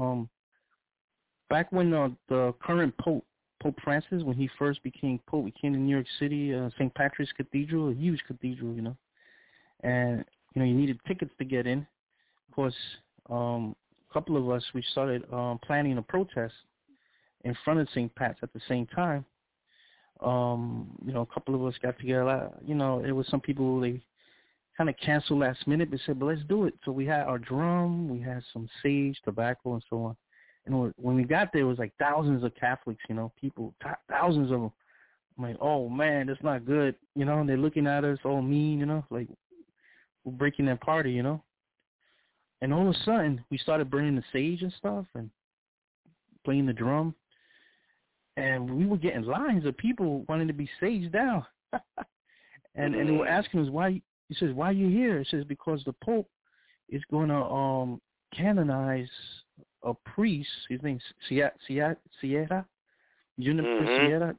S3: Back when the current Pope Francis, when he first became Pope, he came to New York City, St. Patrick's Cathedral, a huge cathedral, you know. And, you know, you needed tickets to get in. Of course, a couple of us, we started planning a protest in front of St. Pat's at the same time. You know, a couple of us got together. You know, it was some people, they kind of canceled last minute, but said, but let's do it. So we had our drum, we had some sage, tobacco, and so on. And when we got there, it was like thousands of Catholics, you know, people, thousands of them. I'm like, oh, man, that's not good. You know, and they're looking at us all mean, you know, like we're breaking their party, you know. And all of a sudden, we started burning the sage and stuff and playing the drum. And we were getting lines of people wanting to be saged down. and they were asking us, why? He says, why are you here? He says, because the Pope is going to canonize a priest. His name's Sierra, Juniper Sierra.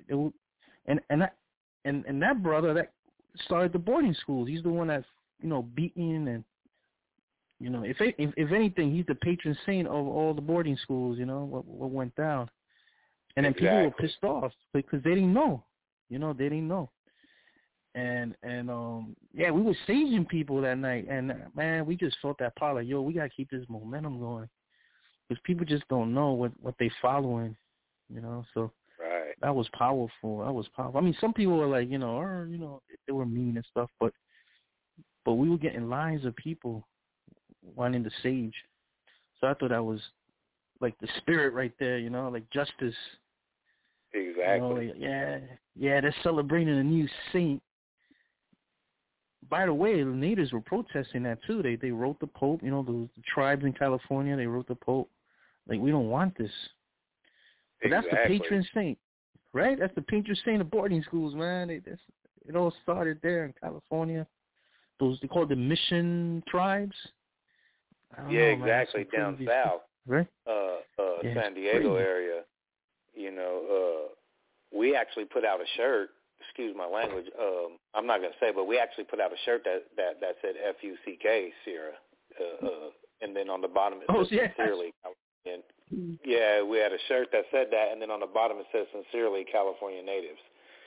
S3: And that brother that started the boarding schools. He's the one that's, you know, beaten and, you know, if anything, he's the patron saint of all the boarding schools, you know, what went down. And then people were pissed off because they didn't know, you know, they didn't know. And we were saging people that night. And, man, we just felt that part like, yo, we got to keep this momentum going. Because people just don't know what they following, you know. So that was powerful. I mean, some people were like, you know, they were mean and stuff. But we were getting lines of people wanting to sage. So I thought that was like the spirit right there, you know, like justice.
S5: Exactly.
S3: You know, like, they're celebrating a new saint. By the way, the natives were protesting that too. They wrote the Pope, you know, the tribes in California, they wrote the Pope, like, we don't want this. But that's the patron saint, right? That's the patron saint of boarding schools, man. It all started there in California. They call it the mission tribes.
S5: Exactly. Down south,
S3: right?
S5: San Diego area. You know, we actually put out a shirt. Excuse my language. I'm not gonna say, but we actually put out a shirt that said F-U-C-K, Sierra, and then on the bottom it says sincerely. And we had a shirt that said that, and then on the bottom it says sincerely California natives.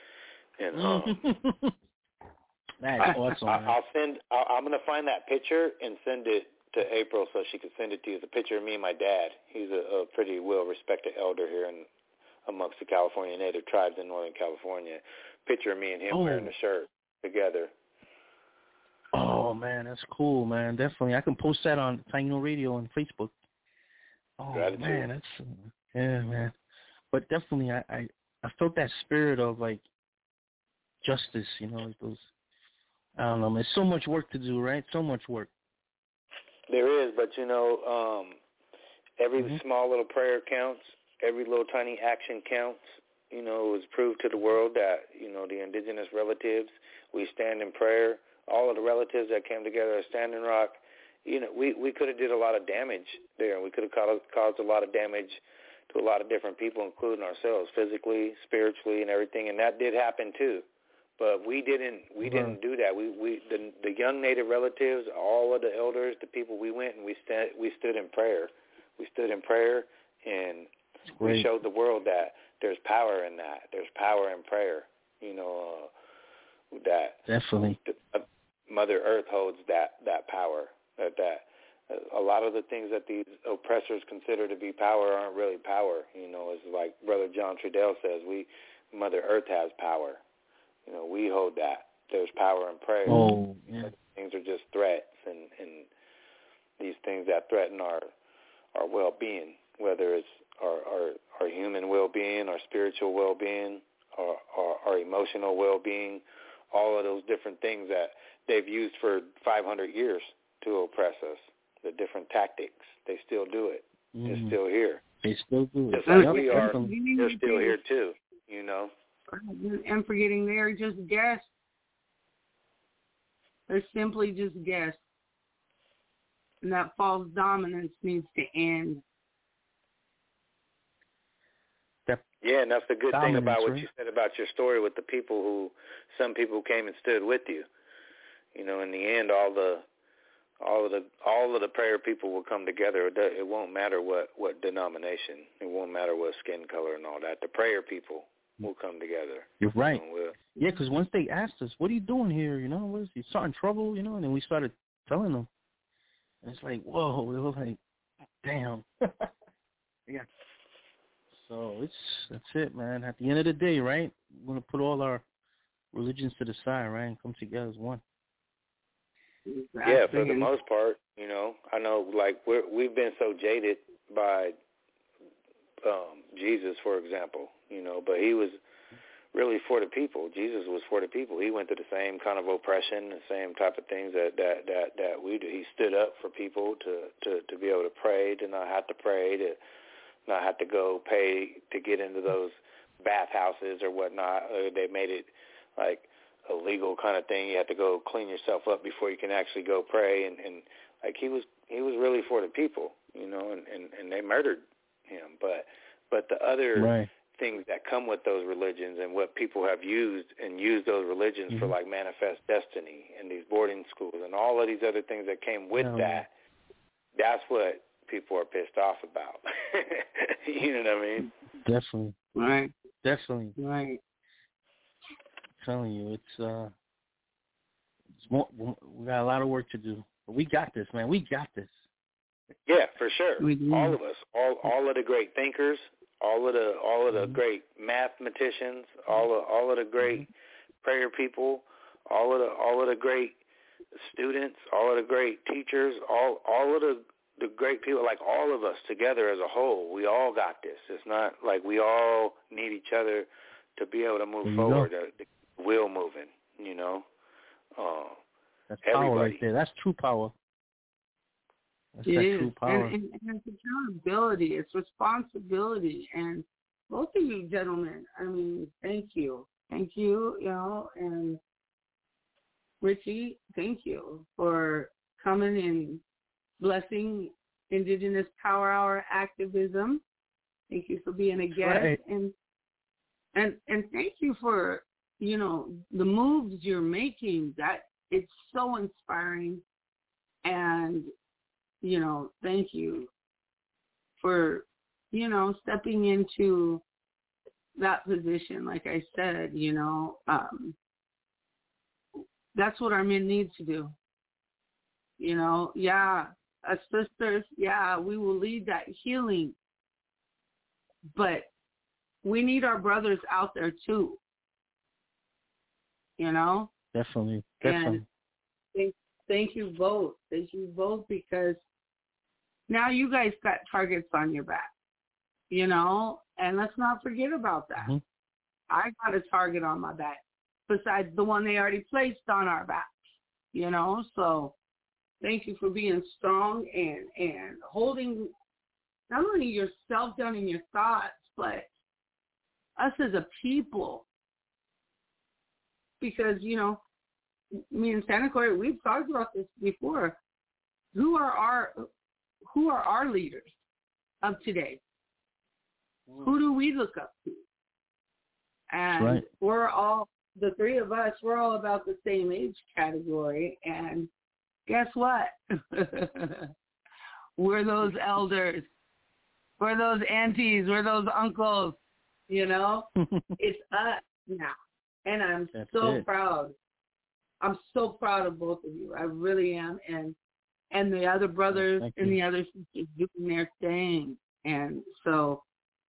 S5: And
S3: that's awesome.
S5: I'm gonna find that picture and send it to April so she could send it to you. It's a picture of me and my dad. He's a pretty well-respected elder here amongst the California Native tribes in Northern California. Picture of me and him wearing the shirt together.
S3: Oh, man, that's cool, man. Definitely. I can post that on Taino Radio on Facebook. Oh,
S5: Gratitude.
S3: Man, man. But definitely, I felt that spirit of, like, justice, you know, like those, I don't know, man. So much work to do, right? So much work.
S5: There is, but, you know, every small little prayer counts. Every little tiny action counts. You know, it was proved to the world that, you know, the indigenous relatives, we stand in prayer. All of the relatives that came together at Standing Rock, you know, we could have did a lot of damage there. We could have caused a lot of damage to a lot of different people, including ourselves, physically, spiritually, and everything. And that did happen too. But we didn't do that. The young Native relatives, all of the elders, the people, we went and we stood in prayer. We stood in prayer, and we showed the world that there's power in that. There's power in prayer. You know, that
S3: definitely
S5: Mother Earth holds that power. That a lot of the things that these oppressors consider to be power aren't really power. You know, it's like Brother John Trudell says, Mother Earth has power. You know, we hold that. There's power in prayer.
S3: Oh, yeah.
S5: Things are just threats, and these things that threaten our well-being, whether it's our human well-being, our spiritual well-being, our emotional well-being, all of those different things that they've used for 500 years to oppress us, the different tactics. They still do it. They're still here.
S3: They still do it.
S5: Just like we are, they're still here too, you know.
S4: And forgetting they're just guests. They're simply just guests. And that false dominance needs to end.
S5: Yeah, and that's the good thing about what
S3: right?
S5: you said about your story with the people who, some people came and stood with you. You know, in the end, all of the prayer people will come together. It won't matter what denomination. It won't matter what skin color and all that. The prayer people will come together.
S3: You're right.
S5: You know,
S3: yeah, because once they asked us, what are you doing here? You know, what is he starting trouble? You know, and then we started telling them. And it's like, whoa, we were like, damn. Yeah. So that's it, man. At the end of the day, right, we're going to put all our religions to the side, right, and come together as one.
S5: Yeah, for the most part, you know. I know, like, we've been so jaded by Jesus, for example, you know, but he was really for the people. Jesus was for the people. He went through the same kind of oppression, the same type of things that we do. He stood up for people to be able to pray, to not have to pray, to not have to go pay to get into those bathhouses or whatnot. They made it like a legal kind of thing. You have to go clean yourself up before you can actually go pray. And like he was really for the people, you know, and they murdered him. But the other things that come with those religions and what people have used those religions for, like Manifest Destiny and these boarding schools and all of these other things that came with that's what people are pissed off about. You know what I mean?
S3: Definitely.
S4: Right.
S3: Definitely.
S4: Right.
S3: I'm telling you, it's more, we got a lot of work to do. But we got this, man. We got this.
S5: Yeah, for sure. All of us. All of the great thinkers, all of the great mathematicians, all of the great prayer people, all of the great students, all of the great teachers, all of the great people, like all of us together as a whole, we all got this. It's not like we all need each other to be able to move forward. The wheel moving, you know.
S3: That's power right there. That's true power. That's true power.
S4: And it's accountability. It's responsibility. And both of you gentlemen, I mean, thank you. Thank you, you know, and Richie, thank you for coming and blessing Indigenous Power Hour activism. Thank you for being a guest,
S3: right.
S4: and thank you for, you know, the moves you're making. That it's so inspiring, and you know, thank you for, you know, stepping into that position. Like I said, you know, that's what our men need to do. You know, as sisters, we will lead that healing. But we need our brothers out there too. You know?
S3: Definitely.
S4: And thank you both. Thank you both, because now you guys got targets on your back. You know? And let's not forget about that.
S3: Mm-hmm.
S4: I got a target on my back besides the one they already placed on our backs. You know? So thank you for being strong and holding not only yourself down in your thoughts, but us as a people. Because, you know, me and Santa Clara, we've talked about this before. Who are our leaders of today? Who do we look up to? And we're all, the three of us, we're all about the same age category. And guess what? We're those elders. We're those aunties. We're those uncles. You know? It's us now. And I'm so proud. I'm so proud of both of you. I really am. And the other brothers and the other sisters doing their thing. And so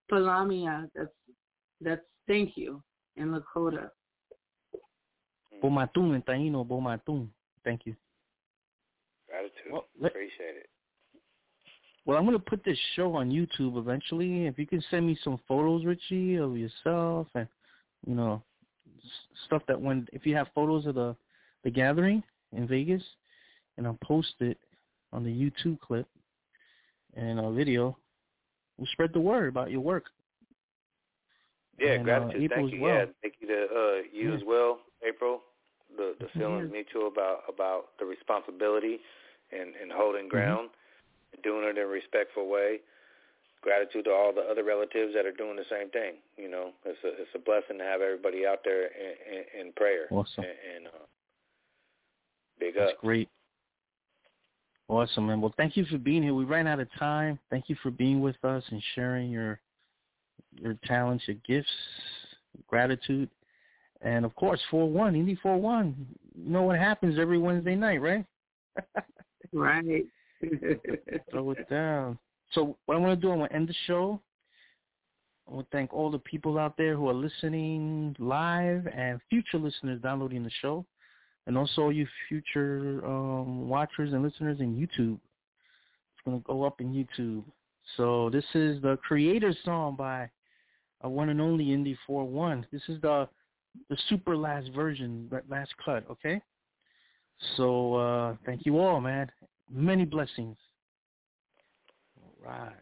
S4: Palamia, that's thank you in Lakota.
S3: Bomatun in Taino, Bomatun. Thank you.
S5: Gratitude.
S3: Well,
S5: Appreciate it.
S3: Well, I'm going to put this show on YouTube eventually. If you can send me some photos, Richie, of yourself and, you know, stuff that if you have photos of the gathering in Vegas, and I'll post it on the YouTube clip and a video, we'll spread the word about your work.
S5: Yeah,
S3: and,
S5: gratitude.
S3: April
S5: Thank you.
S3: Well.
S5: Yeah, thank you to you as well, April. The feelings mutual about the responsibility and holding ground, doing it in a respectful way. Gratitude to all the other relatives that are doing the same thing. You know, it's a blessing to have everybody out there in prayer.
S3: Awesome.
S5: And big
S3: That's
S5: up.
S3: great. Awesome, man. Well, thank you for being here. We ran out of time. Thank you for being with us and sharing your talents, your gifts, gratitude. And, of course, 4-1, Indy 4-1. You know what happens every Wednesday night, right?
S4: Right.
S3: Throw it down. So what I'm going to do, I'm going to end the show. I want to thank all the people out there who are listening live and future listeners downloading the show, and also you future watchers and listeners in YouTube. It's going to go up in YouTube. So this is the Creator song by a one and only Indy 4-1. This is the super last version, last cut, okay? So thank you all, man. Many blessings. All right.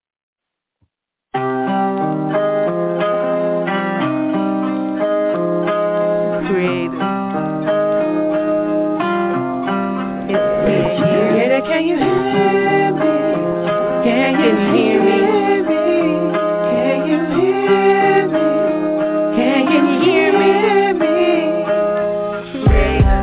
S4: Creator. Creator, can you hear me? Can you hear me? Can you hear me? Can you hear me? Creator,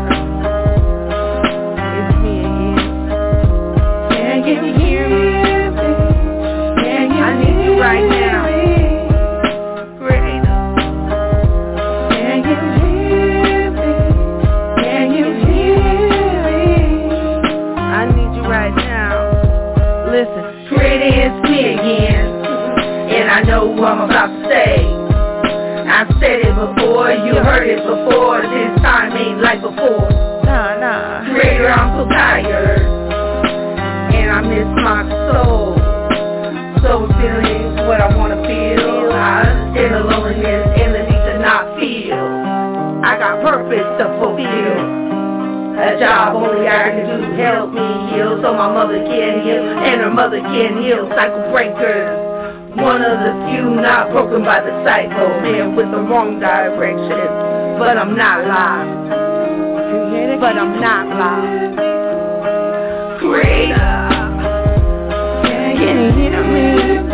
S4: it's me again. Can you hear me? Can you? I need you right now. Creator, can you hear me? Can you hear me? I need you right now. Listen, Creator, it's me again, and I know who I'm about to say. I've said it before, you heard it before, this time ain't like before. Nah. Creator, I'm so tired, and I miss my soul. So feeling what I wanna feel. I understand the loneliness and the need to not feel. I got purpose to fulfill. A job only I can do, help me heal, so my mother can heal, and her mother can heal. Cycle breakers, one of the few not broken by the cycle, man with the wrong direction. But I'm not lost. But I'm not lost. Creator, can you hear me?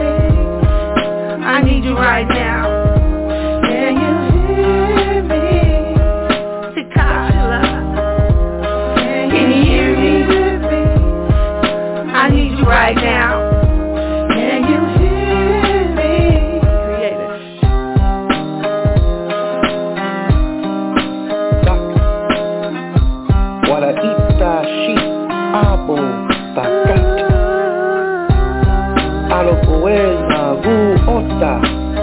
S4: I need you right now. Can you hear me? Takasha, can you hear me? I need you right now. Can you hear me? Creator.
S7: Waraita shi abo takat alokuela vu ota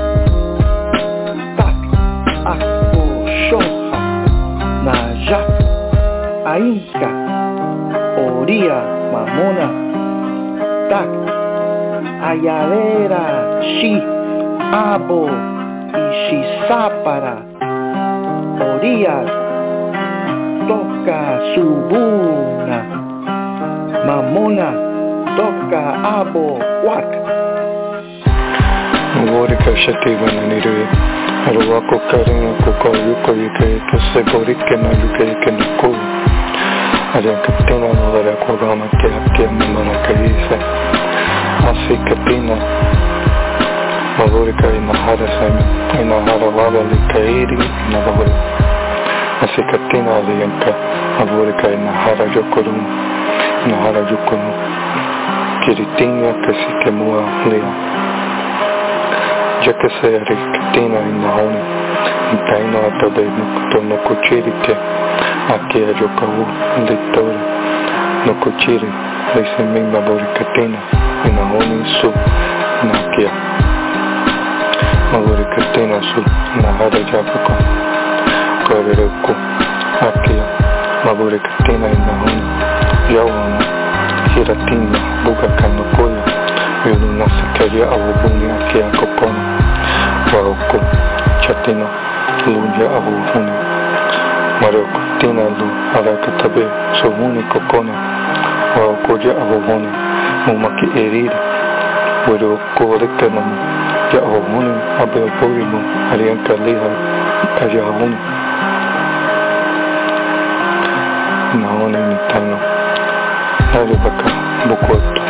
S7: tak ako shoha na jak ainka oria mamona tak ayalera shi abo ishisapara oria toca subuna mamona toca abo wak
S8: Vorika shativa nanirue Aruwako karina kuko yuko yuke Kese gorike na yuke yuke nuku Aja katina nodare kogama ke hake mamana kaise Asi katina Vorika inahara saime Inahara wala likairi Inahara Asi katina aliyanka Vorika inahara yokorumu Inahara yokorumu Kiritinha kasike mua lea Ya que sea ricatina y mahona, y taino a todo el mundo no cuchiri que aquí a yo caú, dictora, no cuchiri, dice mi baboricatina, y mahona y su, nakia. Mawari katina su na hara japako Karereku Akia Mawari katina ina huna Yawana Hiratina Buga kanokoya Yunu nasakaria awubuni akia kopona Waoko Chatina Lunja awubuni Maroko tina lu Arakatabe Sovuni kokona Waoko ja awubuni Mumaki eriri Wero korekanamu Ya awubuni Abe aporimu Arianka liha Aja awubuni Naone mitano Naribaka Bukoto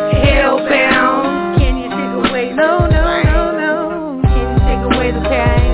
S9: Can you take away the pain?